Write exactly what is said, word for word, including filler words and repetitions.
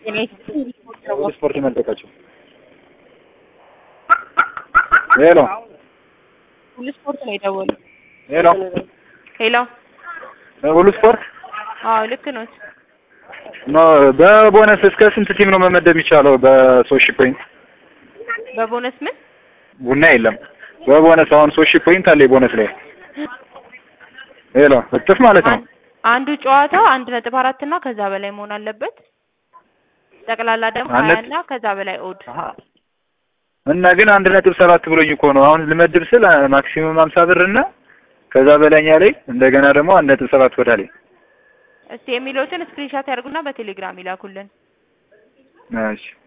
ሁሉ ስፖርት መለቀቃቸው ሄሎ ሁሉ ስፖርት ነው የደወለው። ሄሎ ሄሎ ሁሉ ስፖርት አዎ ልክ ነው። ኖ በቦነስ እስከ ስንት ቲም ነው መመደብ የሚቻለው? በሶሺ ፖይንት በቦነስ ምን ቡና የለም። በቦነስ አሁን ሶሺ ፖይንት አለ ቦነስ ላይ ሄሎ እጥፍ ማለት ነው። አንዱ ጨዋታ አንድ ነጥብ አራት እና ከዛ በላይ መሆን አለበት። ጠቅላላ ደግሞ ሀያ እና ከዛ በላይ ኦድ እና ግን አንድ ነጥብ ሰባት ብሎኝ እኮ ነው አሁን ልመድብ ስል ማክሲመም ሃምሳ ብር እና ከዛ በላይኛ ላይ እንደገና ደግሞ አንድ ነጥብ ሰባት ወዳለኝ። እስቲ የሚሉትን ስክሪንሾት ያርጉና በቴሌግራም ይላኩልን። እሺ